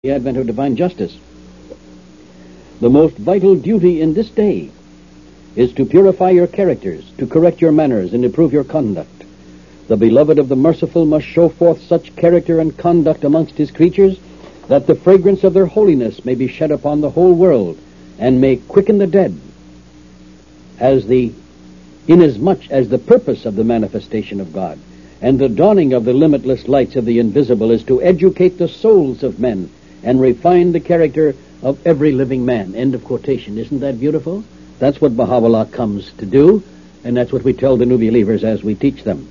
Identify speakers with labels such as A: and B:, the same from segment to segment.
A: the advent of divine justice. The most vital duty in this day is to purify your characters, to correct your manners, and improve your conduct. The beloved of the merciful must show forth such character and conduct amongst his creatures that the fragrance of their holiness may be shed upon the whole world and may quicken the dead, inasmuch as the purpose of the manifestation of God and the dawning of the limitless lights of the invisible is to educate the souls of men and refine the character of every living man. End of quotation. Isn't that beautiful? That's what Baha'u'llah comes to do, and that's what we tell the new believers as we teach them.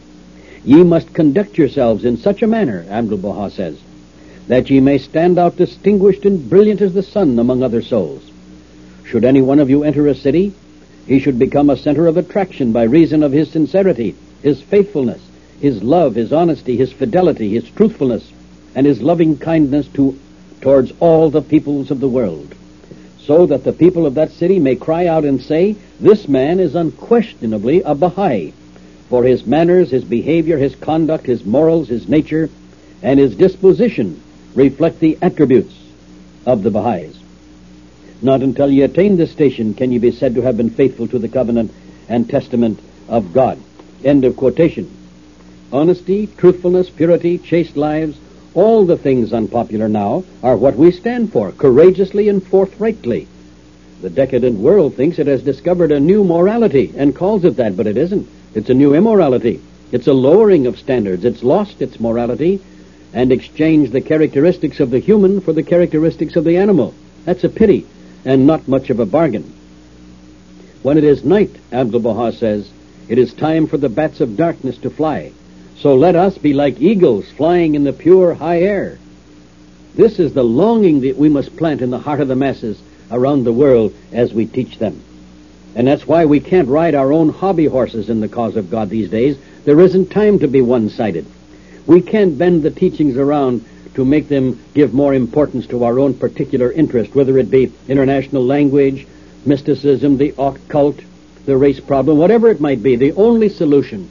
A: Ye must conduct yourselves in such a manner, Abdu'l-Baha says, that ye may stand out distinguished and brilliant as the sun among other souls. Should any one of you enter a city, he should become a center of attraction by reason of his sincerity, his faithfulness, his love, his honesty, his fidelity, his truthfulness, and his loving kindness towards all the peoples of the world, so that the people of that city may cry out and say, this man is unquestionably a Baha'i, for his manners, his behavior, his conduct, his morals, his nature, and his disposition reflect the attributes of the Baha'is. Not until ye attain this station can ye be said to have been faithful to the covenant and testament of God. End of quotation. Honesty, truthfulness, purity, chaste lives, all the things unpopular now are what we stand for, courageously and forthrightly. The decadent world thinks it has discovered a new morality and calls it that, but it isn't. It's a new immorality. It's a lowering of standards. It's lost its morality and exchanged the characteristics of the human for the characteristics of the animal. That's a pity and not much of a bargain. When it is night, Abdu'l-Baha says, it is time for the bats of darkness to fly. So let us be like eagles flying in the pure high air. This is the longing that we must plant in the heart of the masses around the world as we teach them. And that's why we can't ride our own hobby horses in the cause of God these days. There isn't time to be one-sided. We can't bend the teachings around to make them give more importance to our own particular interest, whether it be international language, mysticism, the occult, the race problem, whatever it might be. The only solution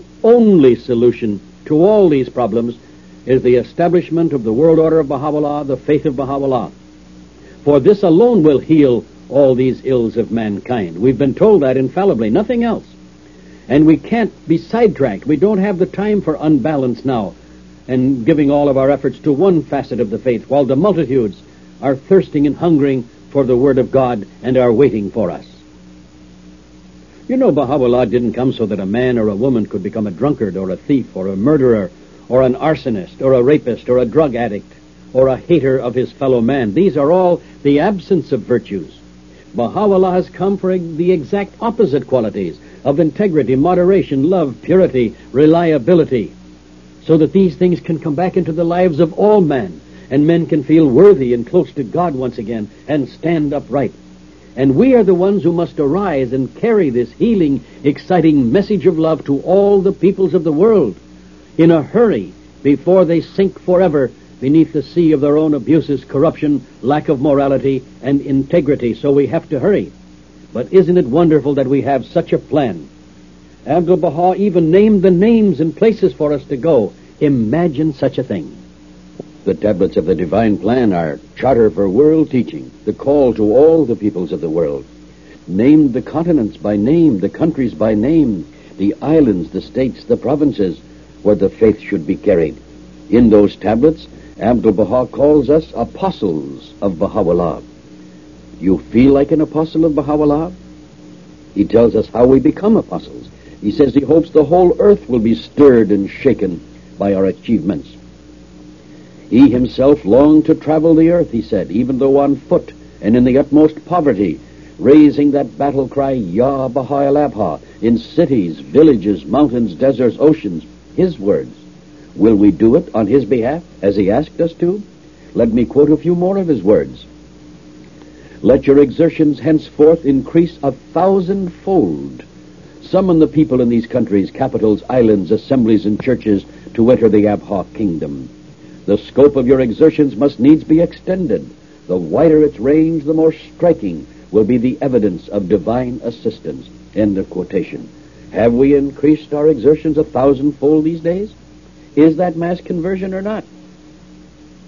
A: to all these problems is the establishment of the world order of Baha'u'llah, the faith of Baha'u'llah. For this alone will heal all these ills of mankind. We've been told that infallibly, nothing else. And we can't be sidetracked. We don't have the time for unbalance now and giving all of our efforts to one facet of the faith, while the multitudes are thirsting and hungering for the Word of God and are waiting for us. You know, Baha'u'llah didn't come so that a man or a woman could become a drunkard or a thief or a murderer or an arsonist or a rapist or a drug addict or a hater of his fellow man. These are all the absence of virtues. Baha'u'llah has come for the exact opposite qualities of integrity, moderation, love, purity, reliability, so that these things can come back into the lives of all men, and men can feel worthy and close to God once again and stand upright. And we are the ones who must arise and carry this healing, exciting message of love to all the peoples of the world in a hurry before they sink forever beneath the sea of their own abuses, corruption, lack of morality, and integrity. So we have to hurry. But isn't it wonderful that we have such a plan? Abdu'l-Baha even named the names and places for us to go. Imagine such a thing. The tablets of the divine plan are charter for world teaching, the call to all the peoples of the world. Named the continents by name, the countries by name, the islands, the states, the provinces where the faith should be carried. In those tablets, Abdu'l-Baha calls us apostles of Baha'u'llah. You feel like an apostle of Baha'u'llah? He tells us how we become apostles. He says he hopes the whole earth will be stirred and shaken by our achievements. He himself longed to travel the earth, he said, even though on foot and in the utmost poverty, raising that battle cry, Ya Baha'u'llah, in cities, villages, mountains, deserts, oceans. His words. Will we do it on his behalf, as he asked us to? Let me quote a few more of his words. Let your exertions henceforth increase 1,000-fold. Summon the people in these countries, capitals, islands, assemblies, and churches to enter the Abha kingdom. The scope of your exertions must needs be extended. The wider its range, the more striking will be the evidence of divine assistance. End of quotation. Have we increased our exertions 1,000-fold these days? Is that mass conversion or not?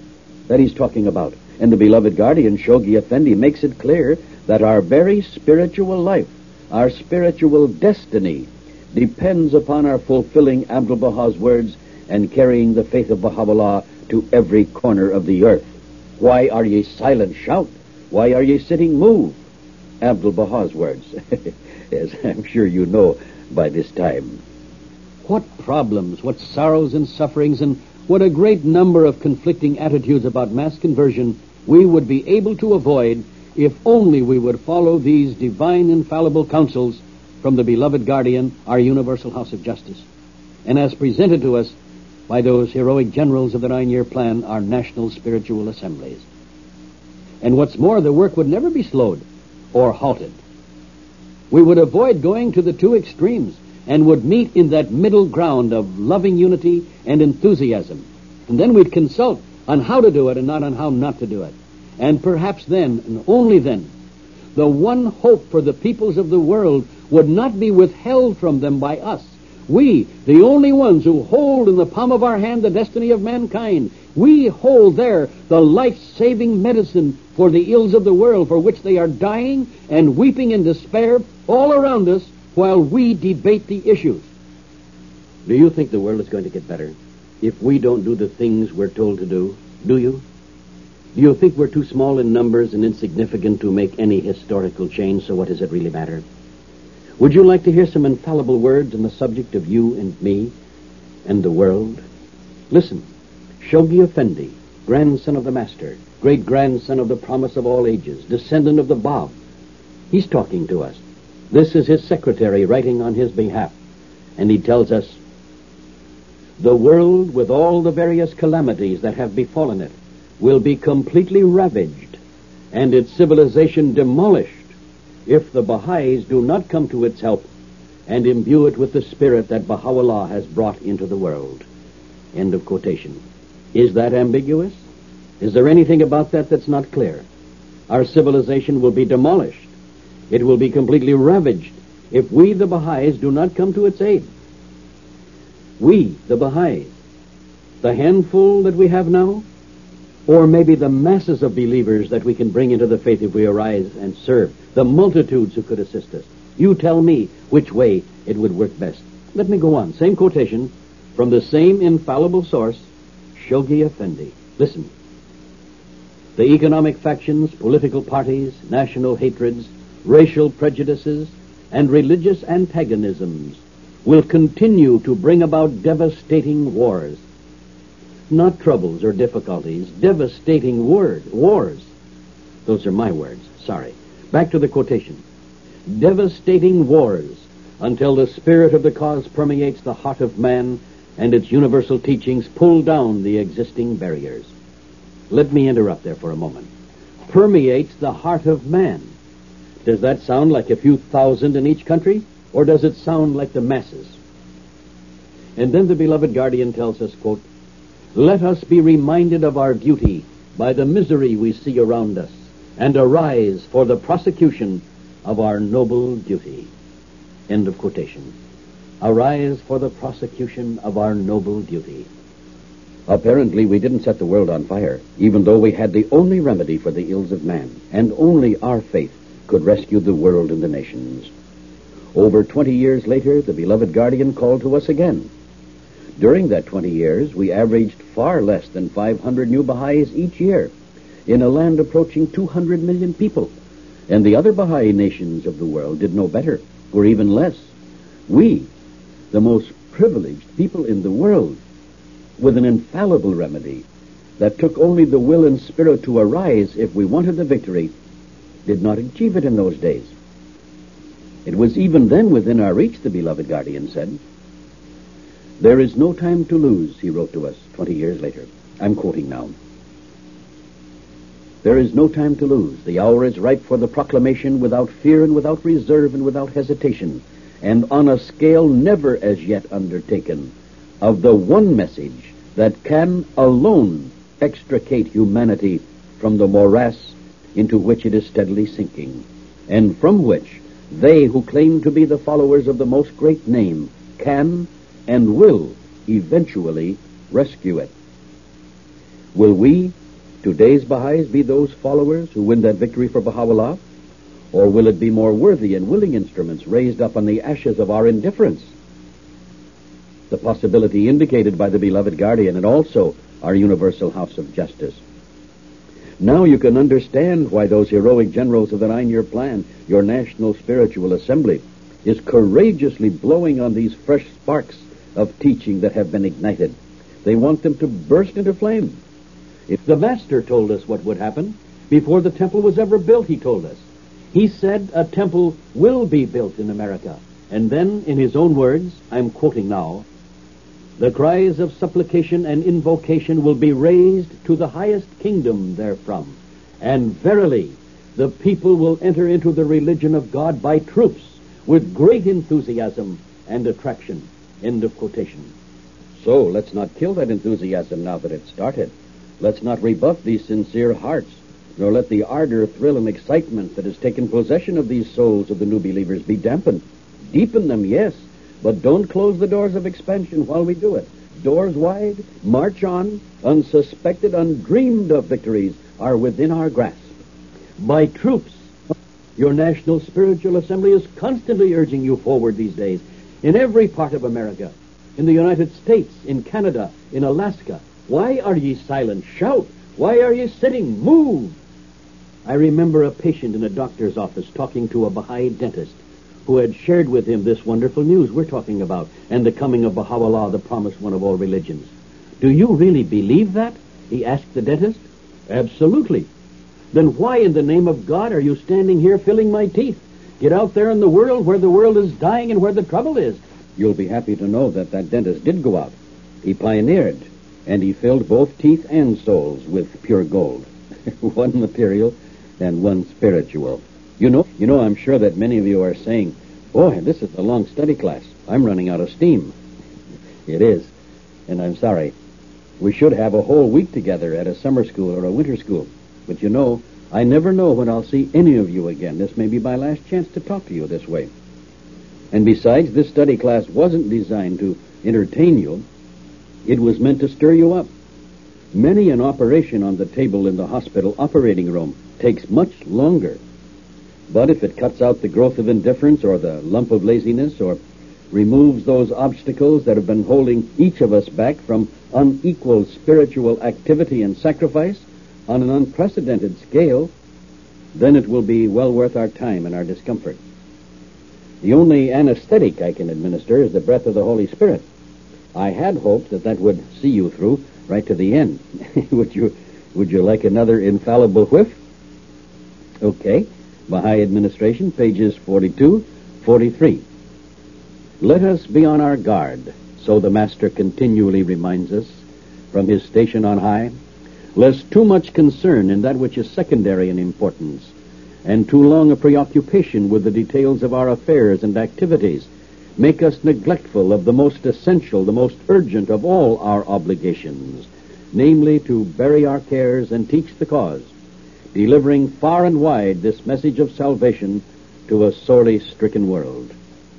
B: that he's talking about. And the beloved guardian, Shoghi Effendi, makes it clear that our very spiritual life, our spiritual destiny, depends upon our fulfilling Abdu'l-Baha's words and carrying the faith of Baha'u'llah to every corner of the earth. Why are ye silent? Shout. Why are ye sitting? Move. Abdu'l-Baha's words, as I'm sure you know by this time.
A: What problems, what sorrows and sufferings, and what a great number of conflicting attitudes about mass conversion we would be able to avoid if only we would follow these divine infallible counsels from the beloved guardian, our universal house of justice, and as presented to us by those heroic generals of the 9-year plan, our national spiritual assemblies. And what's more, the work would never be slowed or halted. We would avoid going to the two extremes and would meet in that middle ground of loving unity and enthusiasm. And then we'd consult on how to do it and not on how not to do it. And perhaps then, and only then, the one hope for the peoples of the world would not be withheld from them by us. We, the only ones who hold in the palm of our hand the destiny of mankind, we hold there the life-saving medicine for the ills of the world for which they are dying and weeping in despair all around us while we debate the issues. Do you think the world is going to get better if we don't do the things we're told to do? Do you? Do you think we're too small in numbers and insignificant to make any historical change, so what does it really matter? Would you like to hear some infallible words on the subject of you and me and the world? Listen, Shoghi Effendi, grandson of the Master, great-grandson of the Promise of all ages, descendant of the Bab, he's talking to us. This is his secretary writing on his behalf, and he tells us, the world, with all the various calamities that have befallen it, will be completely ravaged and its civilization demolished if the Baha'is do not come to its help and imbue it with the spirit that Baha'u'llah has brought into the world. End of quotation. Is that ambiguous? Is there anything about that that's not clear? Our civilization will be demolished. It will be completely ravaged if we, the Baha'is, do not come to its aid. We, the Baha'is, the handful that we have now, or maybe the masses of believers that we can bring into the faith if we arise and serve, the multitudes who could assist us. You tell me which way it would work best. Let me go on. Same quotation from the same infallible source, Shoghi Effendi. Listen. The economic factions, political parties, national hatreds, racial prejudices, and religious antagonisms will continue to bring about devastating wars. Not troubles or difficulties, devastating wars. Those are my words, sorry. Back to the quotation. Devastating wars until the spirit of the cause permeates the heart of man and its universal teachings pull down the existing barriers. Let me interrupt there for a moment. Permeates the heart of man. Does that sound like a few thousand in each country, or does it sound like the masses? And then the beloved guardian tells us, quote, let us be reminded of our duty by the misery we see around us, and arise for the prosecution of our noble duty. End of quotation. Arise for the prosecution of our noble duty. Apparently we didn't set the world on fire, even though we had the only remedy for the ills of man, and only our faith could rescue the world and the nations. Over 20 years later, the beloved guardian called to us again. During that 20 years, we averaged far less than 500 new Baha'is each year in a land approaching 200 million people. And the other Baha'i nations of the world did no better, or even less. We, the most privileged people in the world, with an infallible remedy that took only the will and spirit to arise if we wanted the victory, did not achieve it in those days. It was even then within our reach, the beloved guardian said. There is no time to lose, he wrote to us 20 years later. I'm quoting now. There is no time to lose. The hour is ripe for the proclamation without fear and without reserve and without hesitation, and on a scale never as yet undertaken, of the one message that can alone extricate humanity from the morass into which it is steadily sinking, and from which they who claim to be the followers of the most great name can and will eventually rescue it. Will we,
B: today's Baha'is be those followers who win that victory for Baha'u'llah? Or will it be more worthy and willing instruments raised up on the ashes of our indifference? The possibility indicated by the beloved guardian and also our universal house of justice. Now you can understand why those heroic generals of the 9-year plan, your National Spiritual Assembly, is courageously blowing on these fresh sparks of teaching that have been ignited. They want them to burst into flame.
A: If the Master told us what would happen, before the temple was ever built, he told us. He said a temple will be built in America. And then, in his own words, I'm quoting now, the cries of supplication and invocation will be raised to the highest kingdom therefrom. And verily, the people will enter into the religion of God by troops with great enthusiasm and attraction. End of quotation.
B: So let's not kill that enthusiasm now that it's started. Let's not rebuff these sincere hearts, nor let the ardor, thrill, and excitement that has taken possession of these souls of the new believers be dampened. Deepen them, yes, but don't close the doors of expansion while we do it. Doors wide, march on. Unsuspected, undreamed of victories are within our grasp.
A: By troops, your National Spiritual Assembly is constantly urging you forward these days in every part of America, in the United States, in Canada, in Alaska. Why are ye silent? Shout! Why are ye sitting? Move! I remember a patient in a doctor's office talking to a Baha'i dentist who had shared with him this wonderful news we're talking about, and the coming of Baha'u'llah, the promised one of all religions. Do you really believe that? He asked the dentist. Absolutely. Then why in the name of God are you standing here filling my teeth? Get out there in the world where the world is dying and where the trouble is.
B: You'll be happy to know that dentist did go out. He pioneered, and he filled both teeth and souls with pure gold. One material and one spiritual. You know, I'm sure that many of you are saying, boy, this is a long study class. I'm running out of steam. It is, and I'm sorry. We should have a whole week together at a summer school or a winter school. But you know, I never know when I'll see any of you again. This may be my last chance to talk to you this way. And besides, this study class wasn't designed to entertain you. It was meant to stir you up. Many an operation on the table in the hospital operating room takes much longer. But if it cuts out the growth of indifference or the lump of laziness or removes those obstacles that have been holding each of us back from unequal spiritual activity and sacrifice on an unprecedented scale, then it will be well worth our time and our discomfort. The only anesthetic I can administer is the breath of the Holy Spirit. I had hoped that would see you through right to the end. Would you like another infallible whiff? Okay. Baha'i Administration, pages 42, 43. Let us be on our guard, so the Master continually reminds us, from his station on high, lest too much concern in that which is secondary in importance, and too long a preoccupation with the details of our affairs and activities, make us neglectful of the most essential, the most urgent of all our obligations, namely to bury our cares and teach the cause, delivering far and wide this message of salvation to a sorely stricken world.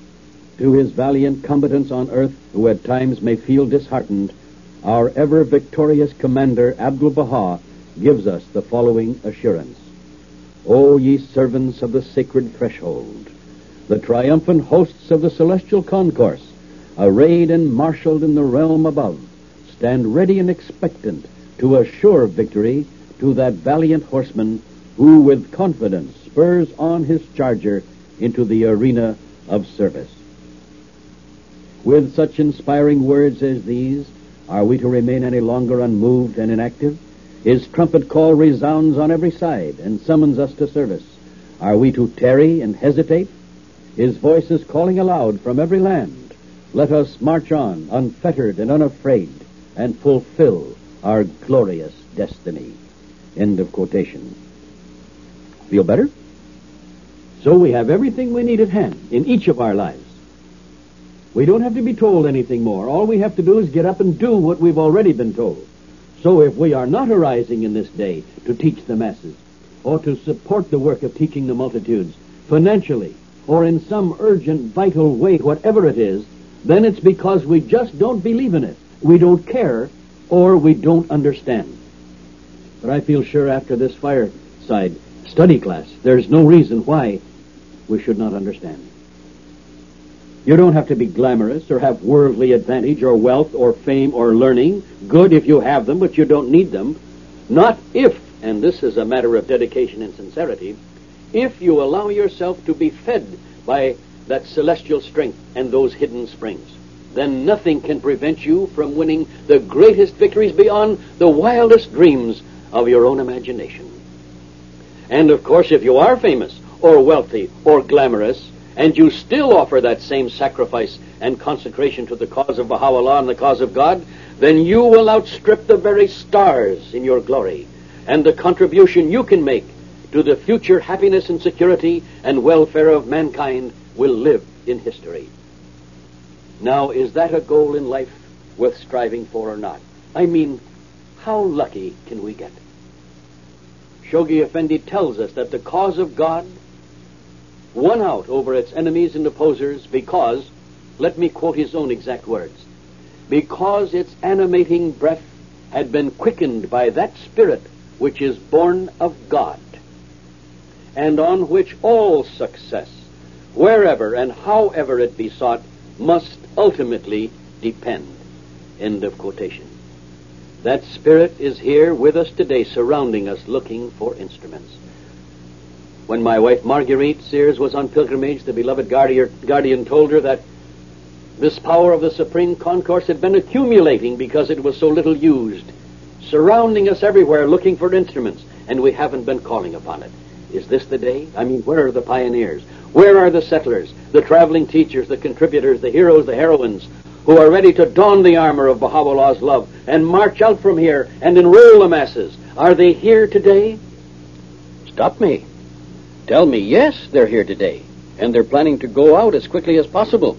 B: To his valiant combatants on earth, who at times may feel disheartened, our ever victorious commander Abdu'l-Baha gives us the following assurance. O ye servants of the sacred threshold, the triumphant hosts of the celestial concourse, arrayed and marshaled in the realm above, stand ready and expectant to assure victory to that valiant horseman who with confidence spurs on his charger into the arena of service. With such inspiring words as these, are we to remain any longer unmoved and inactive? His trumpet call resounds on every side and summons us to service. Are we to tarry and hesitate? His voice is calling aloud from every land. Let us march on, unfettered and unafraid, and fulfill our glorious destiny. End of quotation. Feel better? So we have everything we need at hand in each of our lives. We don't have to be told anything more. All we have to do is get up and do what we've already been told. So if we are not arising in this day to teach the masses, or to support the work of teaching the multitudes, financially, or in some urgent, vital way, whatever it is, then it's because we just don't believe in it. We don't care, or we don't understand.
A: But I feel sure after this fireside study class, there's no reason why we should not understand. You don't have to be glamorous or have worldly advantage or wealth or fame or learning. Good if you have them, but you don't need them. Not if, and this is a matter of dedication and sincerity, if you allow yourself to be fed by that celestial strength and those hidden springs, then nothing can prevent you from winning the greatest victories beyond the wildest dreams of your own imagination. And of course, if you are famous or wealthy or glamorous, and you still offer that same sacrifice and consecration to the cause of Baha'u'llah and the cause of God, then you will outstrip the very stars in your glory, and the contribution you can make to the future happiness and security and welfare of mankind will live in history. Now, is that a goal in life worth striving for or not? I mean, how lucky can we get? Shoghi Effendi tells us that the cause of God won out over its enemies and opposers because, let me quote his own exact words, because its animating breath had been quickened by that spirit which is born of God, and on which all success, wherever and however it be sought, must ultimately depend. End of quotation. That spirit is here with us today, surrounding us, looking for instruments. When my wife Marguerite Sears was on pilgrimage, the beloved guardian told her that this power of the Supreme Concourse had been accumulating because it was so little used, surrounding us everywhere, looking for instruments, and we haven't been calling upon it. Is this the day? I mean, where are the pioneers? Where are the settlers, the traveling teachers, the contributors, the heroes, the heroines, who are ready to don the armor of Baha'u'llah's love and march out from here and enroll the masses? Are they here today? Stop me. Tell me, yes, they're here today, and they're planning to go out as quickly as possible.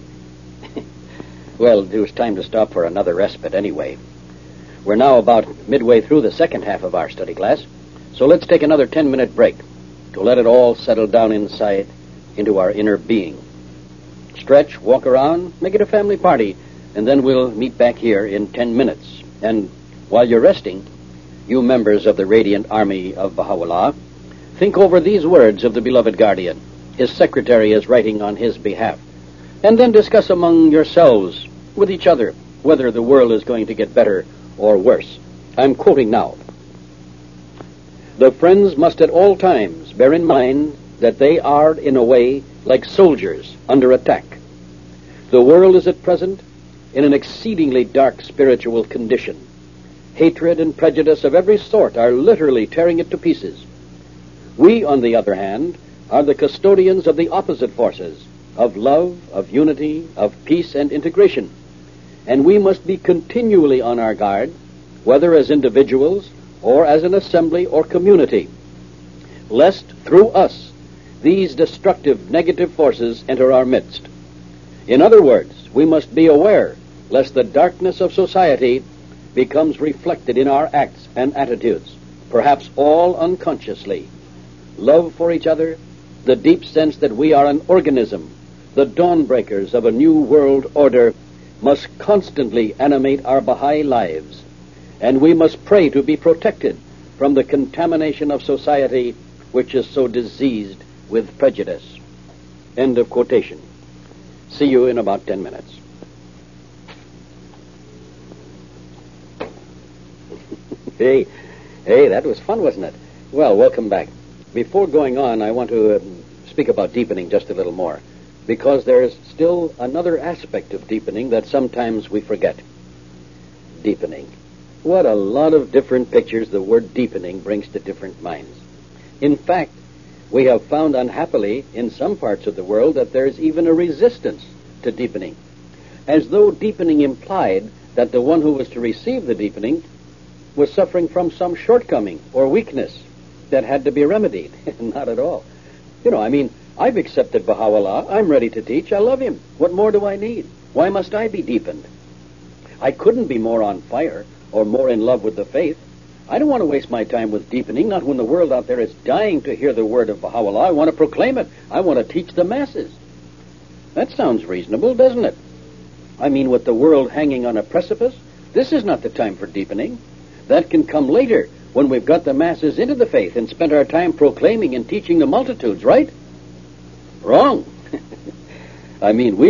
A: Well, it was time to stop for another respite anyway. We're now about midway through the second half of our study class, so let's take another 10-minute break to let it all settle down inside into our inner being. Stretch, walk around, make it a family party, and then we'll meet back here in 10 minutes. And while you're resting, you members of the Radiant Army of Baha'u'llah, think over these words of the beloved guardian. His secretary is writing on his behalf. And then discuss among yourselves, with each other, whether the world is going to get better or worse. I'm quoting now. The friends must at all times bear in mind that they are, in a way, like soldiers under attack. The world is at present in an exceedingly dark spiritual condition. Hatred and prejudice of every sort are literally tearing it to pieces. We, on the other hand, are the custodians of the opposite forces, of love, of unity, of peace and integration. And we must be continually on our guard, whether as individuals or as an assembly or community, lest through us these destructive negative forces enter our midst. In other words, we must be aware lest the darkness of society becomes reflected in our acts and attitudes, perhaps all unconsciously. Love for each other, the deep sense that we are an organism, the dawnbreakers of a new world order, must constantly animate our Baha'i lives, and we must pray to be protected from the contamination of society which is so diseased with prejudice. End of quotation. See you in about 10 minutes. Hey, that was fun, wasn't it? Well, welcome back. Before going on, I want to speak about deepening just a little more, because there is still another aspect of deepening that sometimes we forget. Deepening. What a lot of different pictures the word deepening brings to different minds. In fact, we have found unhappily in some parts of the world that there is even a resistance to deepening, as though deepening implied that the one who was to receive the deepening was suffering from some shortcoming or weakness that had to be remedied. Not at all. I've accepted Baha'u'llah. I'm ready to teach. I love him. What more do I need? Why must I be deepened? I couldn't be more on fire or more in love with the faith. I don't want to waste my time with deepening, not when the world out there is dying to hear the word of Baha'u'llah. I want to proclaim it. I want to teach the masses. That sounds reasonable, doesn't it? With the world hanging on a precipice, this is not the time for deepening. That can come later, when we've got the masses into the faith and spent our time proclaiming and teaching the multitudes, right? Wrong. I mean, we